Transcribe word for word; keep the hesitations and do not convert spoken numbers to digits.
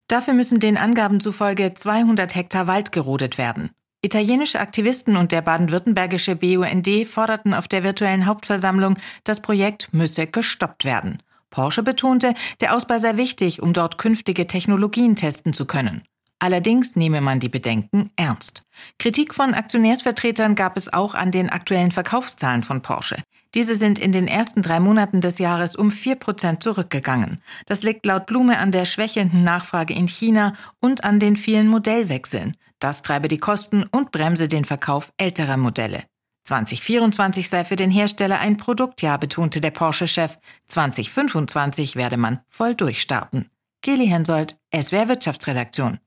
Dafür müssen den Angaben zufolge zweihundert Hektar Wald gerodet werden. Italienische Aktivisten und der baden-württembergische B U N D forderten auf der virtuellen Hauptversammlung, das Projekt müsse gestoppt werden. Porsche betonte, der Ausbau sei wichtig, um dort künftige Technologien testen zu können. Allerdings nehme man die Bedenken ernst. Kritik von Aktionärsvertretern gab es auch an den aktuellen Verkaufszahlen von Porsche. Diese sind in den ersten drei Monaten des Jahres um vier Prozent zurückgegangen. Das liegt laut Blume an der schwächelnden Nachfrage in China und an den vielen Modellwechseln. Das treibe die Kosten und bremse den Verkauf älterer Modelle. zwanzig vierundzwanzig sei für den Hersteller ein Produktjahr, betonte der Porsche-Chef. zwanzig fünfundzwanzig werde man voll durchstarten. Geli Hensoldt, S W R Wirtschaftsredaktion.